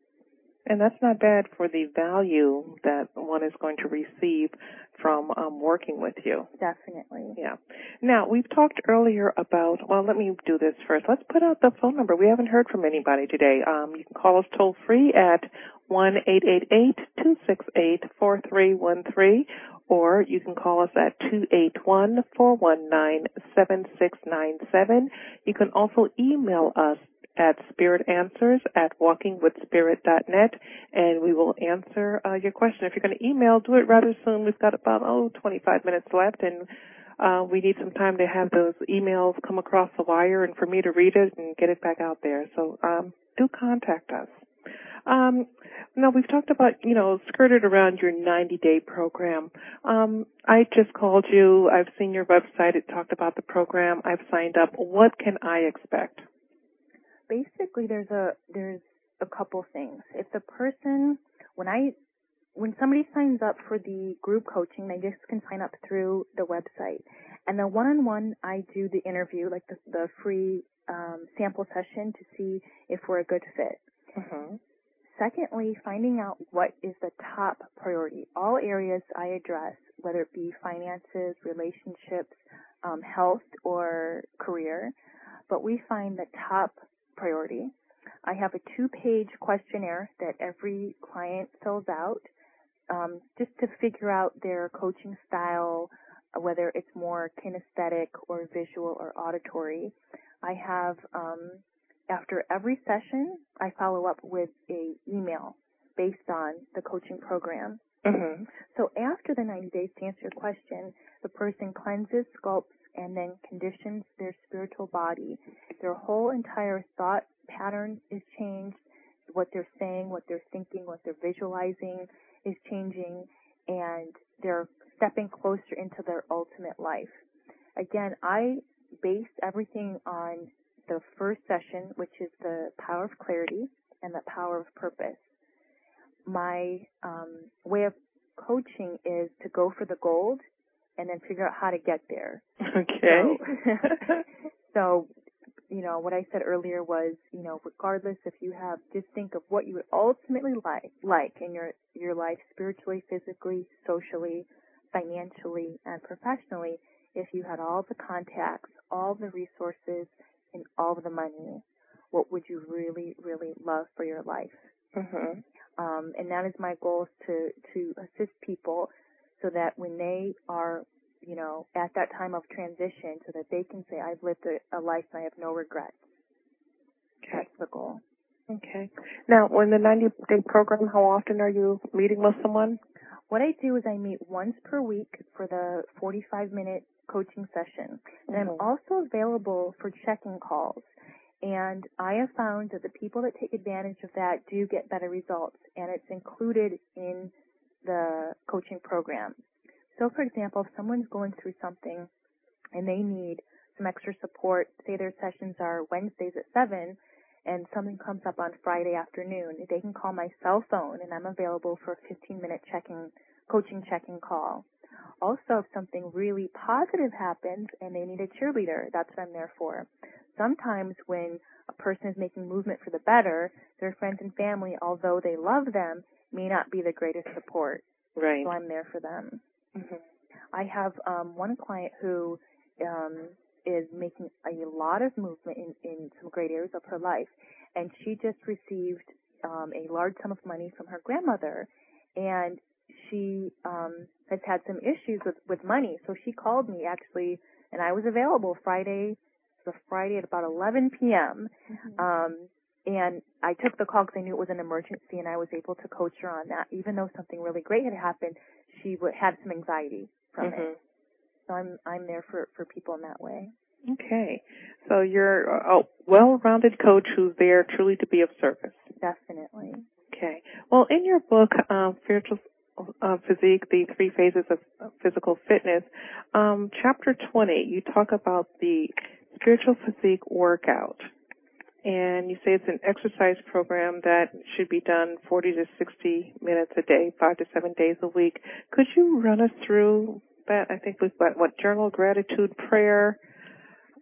And that's not bad for the value that one is going to receive from um, working with you. Definitely. Yeah. Now, we've talked earlier about, well, let me do this first. Let's put out the phone number. We haven't heard from anybody today. Um, you can call us toll free at one eight eight eight, two six eight, four three one three, or you can call us at two eight one, four one nine, seven six nine seven. You can also email us at spiritanswers at walking with spirit dot net, and we will answer uh, your question. If you're going to email, do it rather soon. We've got about, oh, twenty-five minutes left, and uh, we need some time to have those emails come across the wire and for me to read it and get it back out there. So um, do contact us. Um, now, we've talked about, you know, skirted around your ninety-day program. Um, I just called you. I've seen your website. It talked about the program. I've signed up. What can I expect? Basically, there's a there's a couple things. If the person, when I when somebody signs up for the group coaching, they just can sign up through the website. And the one-on-one, I do the interview, like the, the free um, sample session to see if we're a good fit. Mm-hmm. Secondly, finding out what is the top priority. All areas I address, whether it be finances, relationships, um, health, or career, but we find the top priority. I have a two-page questionnaire that every client fills out um, just to figure out their coaching style, whether it's more kinesthetic or visual or auditory. I have, um, after every session, I follow up with a email based on the coaching program. Mm-hmm. So after the ninety days, to answer your question, the person cleanses, sculpts, and then conditions their spiritual body. Their whole entire thought pattern is changed. What they're saying, what they're thinking, what they're visualizing is changing, and they're stepping closer into their ultimate life. Again, I base everything on the first session, which is the power of clarity and the power of purpose. My um, way of coaching is to go for the gold and then figure out how to get there. Okay. So, so, you know, what I said earlier was, you know, regardless if you have, just think of what you would ultimately like, like in your, your life, spiritually, physically, socially, financially, and professionally, if you had all the contacts, all the resources, and all the money. What would you really, really love for your life? Mm-hmm. Um, and that is my goal, is to, to assist people so that when they are, you know, at that time of transition, so that they can say, I've lived a, a life and I have no regrets. Okay. That's the goal. Okay. Now, in the ninety-day program, how often are you meeting with someone? What I do is I meet once per week for the forty-five minute coaching session. And Mm-hmm. I'm also available for check-in calls. And I have found that the people that take advantage of that do get better results, and it's included in the coaching program. So, for example, if someone's going through something and they need some extra support, say their sessions are Wednesdays at seven, and something comes up on Friday afternoon, they can call my cell phone, and I'm available for a fifteen minute check-in, coaching check-in call. Also, if something really positive happens and they need a cheerleader, that's what I'm there for. Sometimes when a person is making movement for the better, their friends and family, although they love them, may not be the greatest support. Right. So I'm there for them. Mm-hmm. I have um, one client who um, is making a lot of movement in, in some great areas of her life, and she just received um, a large sum of money from her grandmother, and she um, has had some issues with, with money. So she called me, actually, and I was available Friday, the Friday at about eleven p.m., mm-hmm. um, and I took the call because I knew it was an emergency, and I was able to coach her on that. Even though something really great had happened, she w- had some anxiety from mm-hmm. it. So I'm I'm there for, for people in that way. Okay. So you're a well-rounded coach who's there truly to be of service. Definitely. Okay. Well, in your book, um, Spiritual uh, Physique, the three phases of physical fitness, um, chapter twenty, you talk about the spiritual physique workout. And you say it's an exercise program that should be done forty to sixty minutes a day, five to seven days a week. Could you run us through that? I think we've got, what, journal, gratitude, prayer.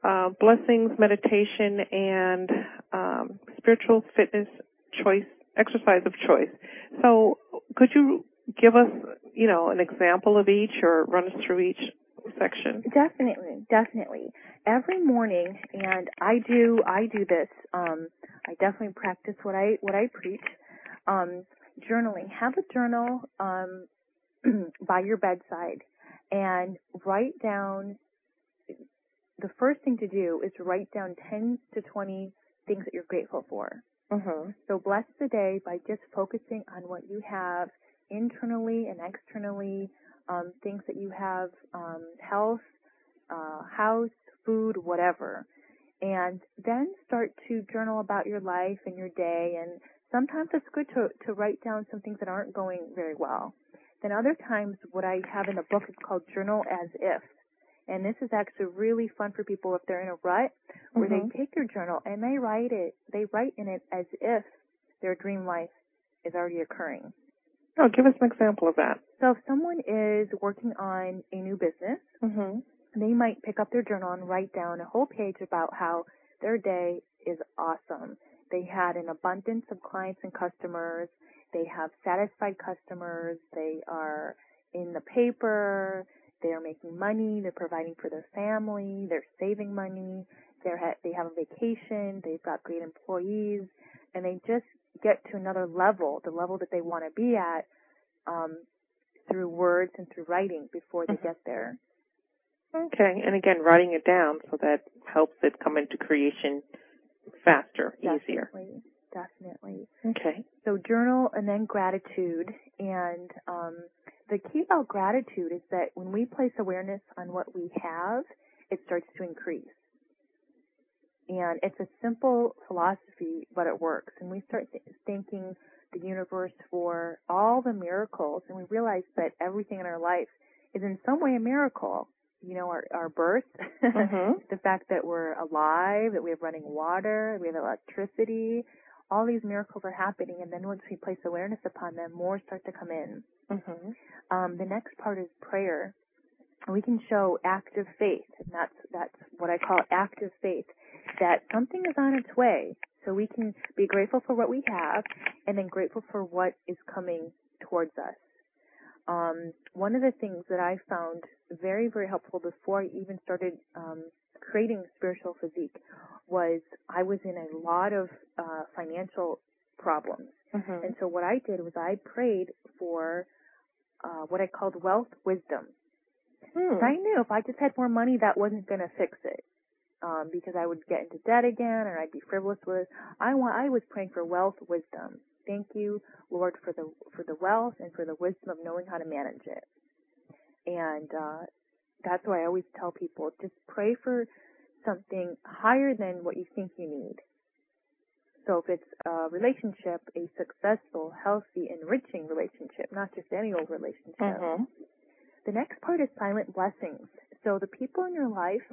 uh, blessings, meditation, and um, spiritual fitness choice, exercise of choice. So could you give us, you know, an example of each or run us through each section? Definitely, definitely. Every morning, and I do, I do this. Um, I definitely practice what I what I preach. Um, journaling. Have a journal um, by your bedside, and write down. The first thing to do is write down ten to twenty things that you're grateful for. Mm-hmm. So bless the day by just focusing on what you have internally and externally, um, things that you have, um, health, uh, house, food, whatever. And then start to journal about your life and your day. And sometimes it's good to, to write down some things that aren't going very well. Then other times what I have in the book is called Journal as If. And this is actually really fun for people if they're in a rut, where Mm-hmm. they take your journal and they write it, they write in it as if their dream life is already occurring. Oh, give us an example of that. So if someone is working on a new business, Mm-hmm. they might pick up their journal and write down a whole page about how their day is awesome. They had an abundance of clients and customers. They have satisfied customers. They are in the paper. They're making money. They're providing for their family. They're saving money. They're ha- they have a vacation. They've got great employees. And they just get to another level, the level that they want to be at, um, through words and through writing before they Mm-hmm. get there. Okay, and again, writing it down so that helps it come into creation faster, easier. Definitely, definitely. Okay. So journal and then gratitude. And um, the key about gratitude is that when we place awareness on what we have, it starts to increase. And it's a simple philosophy, but it works. And we start th- thanking the universe for all the miracles, and we realize that everything in our life is in some way a miracle. You know, our, our birth, Mm-hmm. the fact that we're alive, that we have running water, we have electricity, all these miracles are happening, and then once we place awareness upon them, more start to come in. Mm-hmm. Um, the next part is prayer. We can show active faith, and that's that's what I call active faith, that something is on its way. So we can be grateful for what we have, and then grateful for what is coming towards us. Um, one of the things that I found very, very helpful before I even started um, creating Spiritual Physique was I was in a lot of uh, financial problems. Mm-hmm. And so what I did was I prayed for uh, what I called wealth wisdom. Hmm. I knew if I just had more money, that wasn't going to fix it, um, because I would get into debt again, or I'd be frivolous with it. I want. I was praying for wealth wisdom. Thank you, Lord, for the for the wealth and for the wisdom of knowing how to manage it. And uh, that's why I always tell people, just pray for something higher than what you think you need. So if it's a relationship, a successful, healthy, enriching relationship, not just any old relationship. Mm-hmm. The next part is silent blessings. So the people in your life,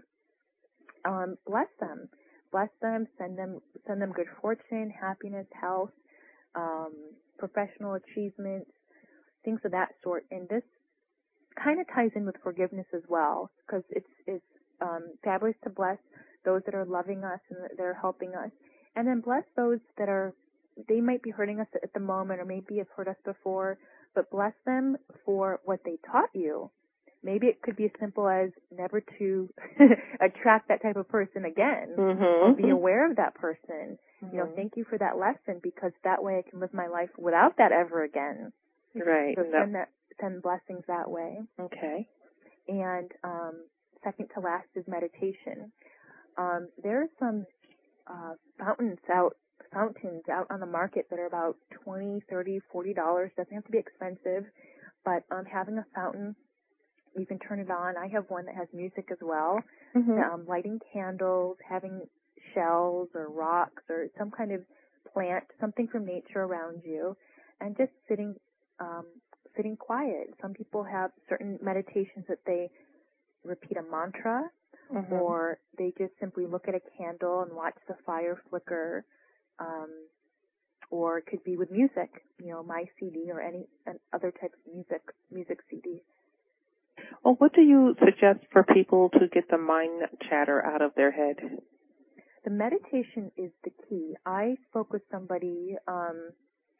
um, bless them. Bless them, send them send them good fortune, happiness, health, um, professional achievements, things of that sort. And this kind of ties in with forgiveness as well, because it's, it's um, fabulous to bless those that are loving us and that are helping us. And then bless those that are, they might be hurting us at the moment or maybe have hurt us before, but bless them for what they taught you. Maybe it could be as simple as never to attract that type of person again, Mm-hmm. or be aware of that person. Mm-hmm. You know, thank you for that lesson, because that way I can live my life without that ever again. Right. So No. send that, send blessings that way. Okay. And um, second to last is meditation. Um, there are some uh, fountains out, fountains out on the market that are about twenty, thirty, forty dollars. Doesn't have to be expensive, but um, having a fountain, you can turn it on. I have one that has music as well. Mm-hmm. Um, lighting candles, having shells or rocks or some kind of plant, something from nature around you, and just sitting, um, sitting quiet. Some people have certain meditations that they repeat a mantra, Mm-hmm. or they just simply look at a candle and watch the fire flicker. Um, or it could be with music, you know, my C D or any other type of music, music C D. Well, what do you suggest for people to get the mind chatter out of their head? The meditation is the key. I spoke with somebody, um,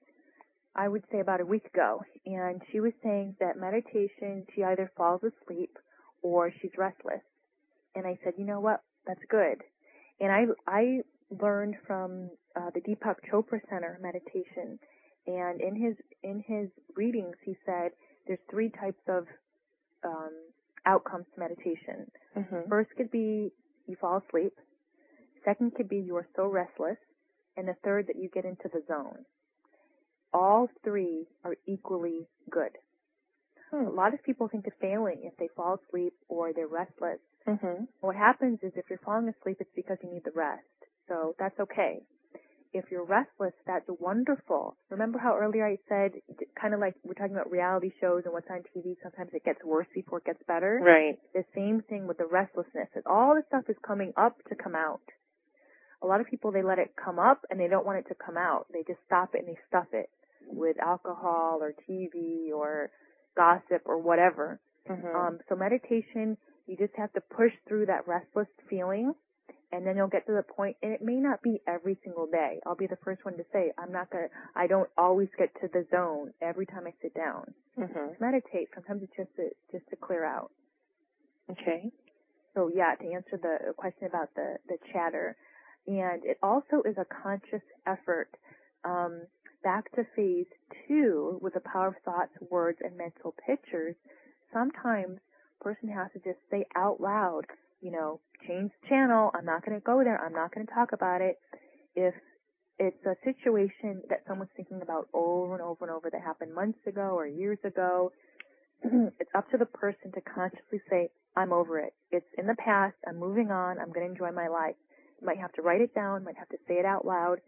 I would say about a week ago, and she was saying that meditation, she either falls asleep or she's restless. And I said, you know what, that's good. And I, I learned from uh, the Deepak Chopra Center meditation, and in his in his readings, he said there's three types of um, outcomes to meditation. Mm-hmm. First could be you fall asleep. Second could be you are so restless. And the third that you get into the zone. All three are equally good. Hmm. A lot of people think of failing if they fall asleep or they're restless. Mm-hmm. What happens is if you're falling asleep, it's because you need the rest. So that's okay. If you're restless, that's wonderful. Remember how earlier I said, kind of like we're talking about reality shows and what's on T V, sometimes it gets worse before it gets better? Right. The same thing with the restlessness. That all this stuff is coming up to come out. A lot of people, they let it come up and they don't want it to come out. They just stop it and they stuff it with alcohol or T V or gossip or whatever. Mm-hmm. Um, so meditation, you just have to push through that restless feeling, and then you'll get to the point, and it may not be every single day. I'll be the first one to say, I'm not going to, I don't always get to the zone every time I sit down. Mm-hmm. To meditate, sometimes it's just to, just to clear out. Okay. So yeah, to answer the question about the, the chatter, and it also is a conscious effort. Um, back to phase two with the power of thoughts, words, and mental pictures, sometimes a person has to just say out loud, you know, change the channel, I'm not going to go there, I'm not going to talk about it. If it's a situation that someone's thinking about over and over and over that happened months ago or years ago, it's up to the person to consciously say, I'm over it. It's in the past, I'm moving on, I'm going to enjoy my life. You might have to write it down, might have to say it out loud,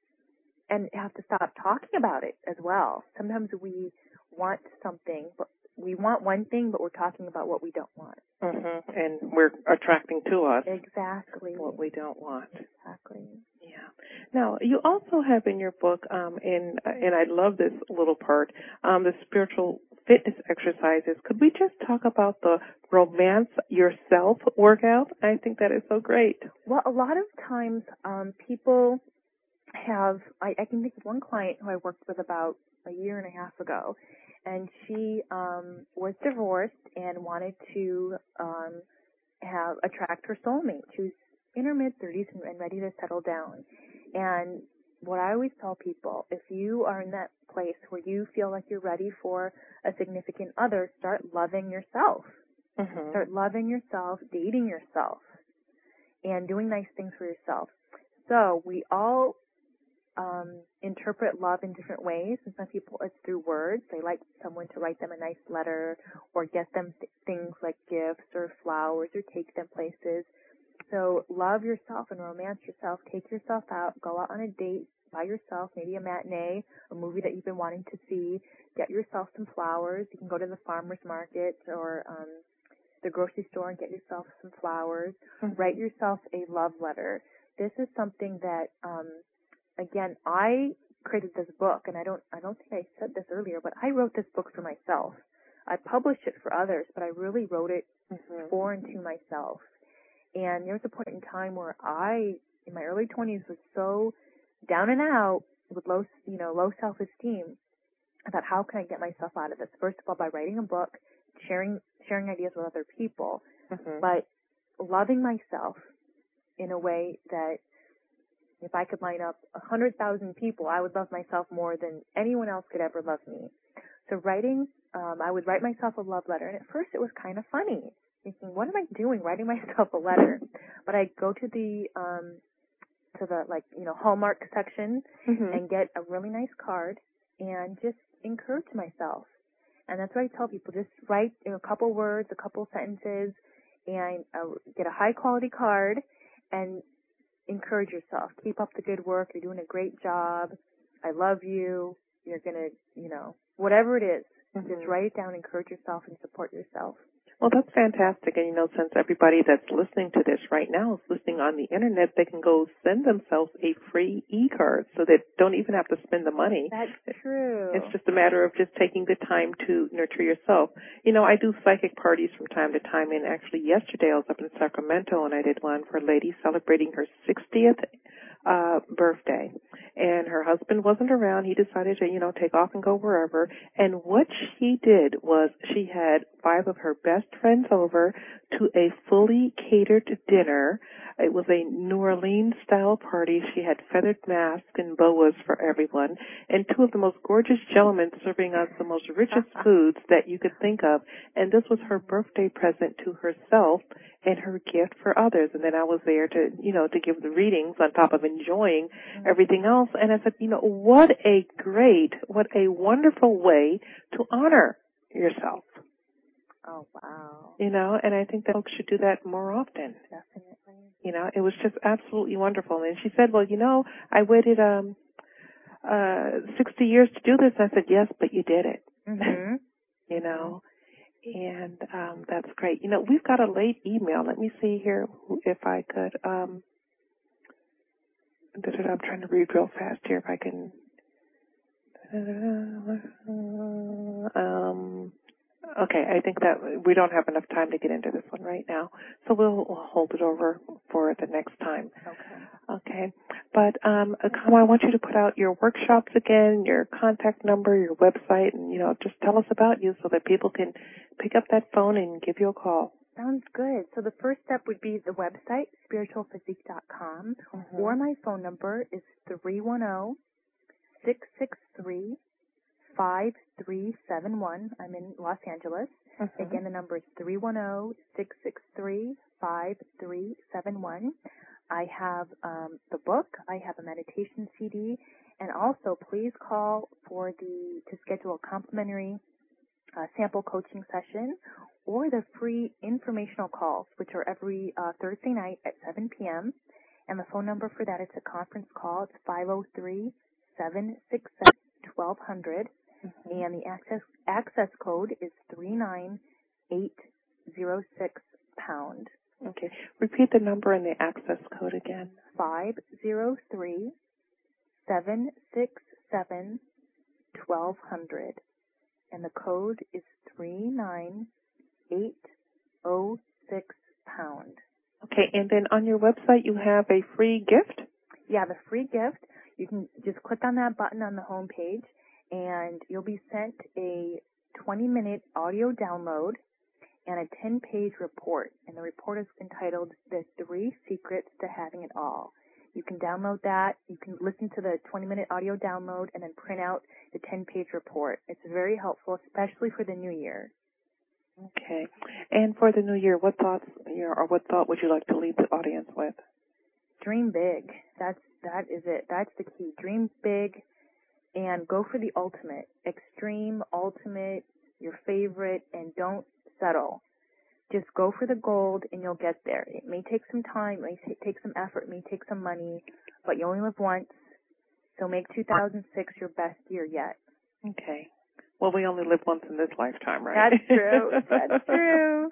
and have to stop talking about it as well. Sometimes we want something, but we want one thing, but we're talking about what we don't want. Mm-hmm. And we're attracting to us Exactly what we don't want. Exactly. Yeah. Now, you also have in your book, um, and and I love this little part, um, the spiritual fitness exercises. Could we just talk about the romance yourself workout? I think that is so great. Well, a lot of times um, people have, I, I can think of one client who I worked with about a year and a half ago, and she um, was divorced and wanted to um, have attract her soulmate. She was in her mid-thirties and, and ready to settle down. And what I always tell people, if you are in that place where you feel like you're ready for a significant other, start loving yourself. Mm-hmm. Start loving yourself, dating yourself, and doing nice things for yourself. So we all um, interpret love in different ways. And some people, it's through words. They like someone to write them a nice letter or get them th- things like gifts or flowers or take them places. So love yourself and romance yourself. Take yourself out. Go out on a date by yourself, maybe a matinee, a movie that you've been wanting to see. Get yourself some flowers. You can go to the farmer's market or um, the grocery store and get yourself some flowers. Mm-hmm. Write yourself a love letter. This is something that, um, again, I created this book, and I don't, I don't think I said this earlier, but I wrote this book for myself. I published it for others, but I really wrote it Mm-hmm. for and to myself. And there was a point in time where I, in my early twenties, was so down and out with low, you know, low self-esteem. I thought, how can I get myself out of this? First of all, by writing a book, sharing, sharing ideas with other people, mm-hmm. but loving myself in a way that if I could line up a hundred thousand people, I would love myself more than anyone else could ever love me. So writing, um, I would write myself a love letter, and at first it was kind of funny, thinking, what am I doing writing myself a letter? But I'd go to the, um, to the, like, you know, Hallmark section Mm-hmm. and get a really nice card and just encourage myself. And that's what I tell people, just write, you know, a couple words, a couple sentences, and uh, get a high quality card and encourage yourself. Keep up the good work. You're doing a great job. I love you. You're going to, you know, whatever it is, Mm-hmm. just write it down, encourage yourself, and support yourself. Well, that's fantastic. And, you know, since everybody that's listening to this right now is listening on the Internet, they can go send themselves a free e-card so they don't even have to spend the money. That's true. It's just a matter of just taking the time to nurture yourself. You know, I do psychic parties from time to time, and actually yesterday I was up in Sacramento and I did one for a lady celebrating her sixtieth uh birthday. And her husband wasn't around. He decided to, you know, take off and go wherever. And what she did was she had five of her best friends over to a fully catered dinner. It was a New Orleans-style party. She had feathered masks and boas for everyone, and two of the most gorgeous gentlemen serving us the most richest foods that you could think of. And this was her birthday present to herself and her gift for others. And then I was there to, you know, to give the readings on top of enjoying everything else. And I said, you know, what a great, what a wonderful way to honor yourself. Oh, wow. You know, and I think that folks should do that more often. Definitely. You know, it was just absolutely wonderful. And she said, well, you know, I waited um uh sixty years to do this. And I said, yes, but you did it. Mm-hmm. You know, and um that's great. You know, we've got a late email. Let me see here if I could. um I'm trying to read real fast here if I can. Um, okay, I think that we don't have enough time to get into this one right now, so we'll, we'll hold it over for the next time. Okay. Okay, but um, Kama, I want you to put out your workshops again, your contact number, your website, and you know, just tell us about you so that people can pick up that phone and give you a call. Sounds good. So the first step would be the website, spiritual physique dot com, mm-hmm. or my phone number is three one zero, six six three, five three seven one. I'm in Los Angeles. Mm-hmm. Again, the number is three one zero, six six three, five three seven one. I have um, the book. I have a meditation C D. And also, please call for the to schedule a complimentary uh, sample coaching session or the free informational calls, which are every uh, Thursday night at seven p.m. And the phone number for that is a conference call. It's five oh three, seven six seven, twelve hundred. Mm-hmm. And the access access code is three nine eight zero six pound. Okay. Repeat the number and the access code again. five oh three, seven six seven, twelve hundred. And the code is three nine eight zero six pound. Okay, and then on your website you have a free gift? Yeah, the free gift. You can just click on that button on the home page, and you'll be sent a twenty-minute audio download and a ten-page report. And the report is entitled The Three Secrets to Having It All. You can download that. You can listen to the twenty-minute audio download and then print out the ten-page report. It's very helpful, especially for the new year. Okay. And for the new year, what thoughts or what thought would you like to leave the audience with? Dream big. That's that is it. That's the key. Dream big and go for the ultimate. Extreme, ultimate, your favorite, and don't settle. Just go for the gold and you'll get there. It may take some time, it may t- take some effort, it may take some money, but you only live once. So make two thousand six your best year yet. Okay. Well, we only live once in this lifetime, right? That's true. That's true.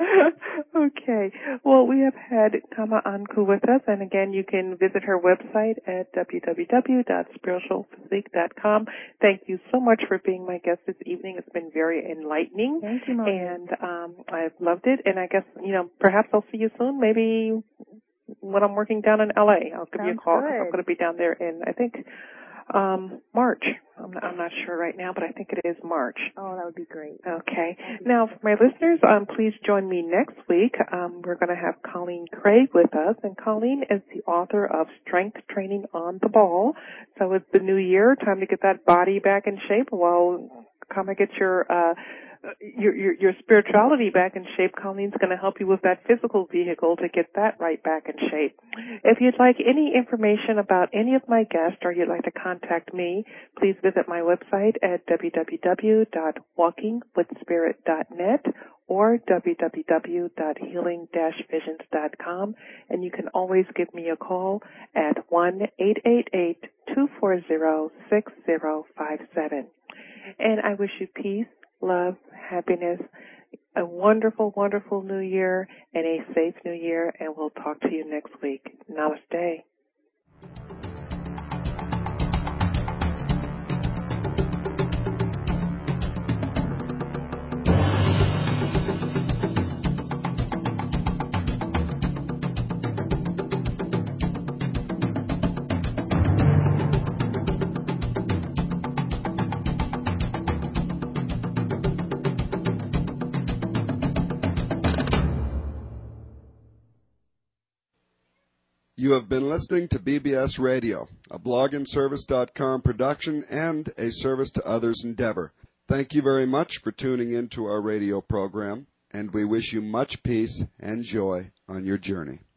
Okay. Well, we have had Kama Anku with us, and again, you can visit her website at w w w dot spiritual physique dot com. Thank you so much for being my guest this evening. It's been very enlightening. Thank you, Monique. And um, I've loved it, and I guess, you know, perhaps I'll see you soon, maybe when I'm working down in L A. I'll give Sounds you a call. good. I'm going to be down there in, I think, Um, March. I'm not, I'm not sure right now, but I think it is March. Oh, that would be great. Okay. Be now, great. for my listeners, um, please join me next week. Um, we're going to have Colleen Craig with us, and Colleen is the author of Strength Training on the Ball. So it's the new year, time to get that body back in shape. Well, come and get your uh, your, your your spirituality back in shape. Colleen's going to help you with that physical vehicle to get that right back in shape. If you'd like any information about any of my guests or you'd like to contact me, please visit my website at w w w dot walking with spirit dot net or w w w dot healing dash visions dot com, and you can always give me a call at one eight eight eight, two four zero, six zero five seven. And I wish you peace, love, happiness, a wonderful, wonderful new year and a safe new year, and we'll talk to you next week. Namaste. You have been listening to B B S Radio, a blog and service dot com production and a service to others endeavor. Thank you very much for tuning in to our radio program, and we wish you much peace and joy on your journey.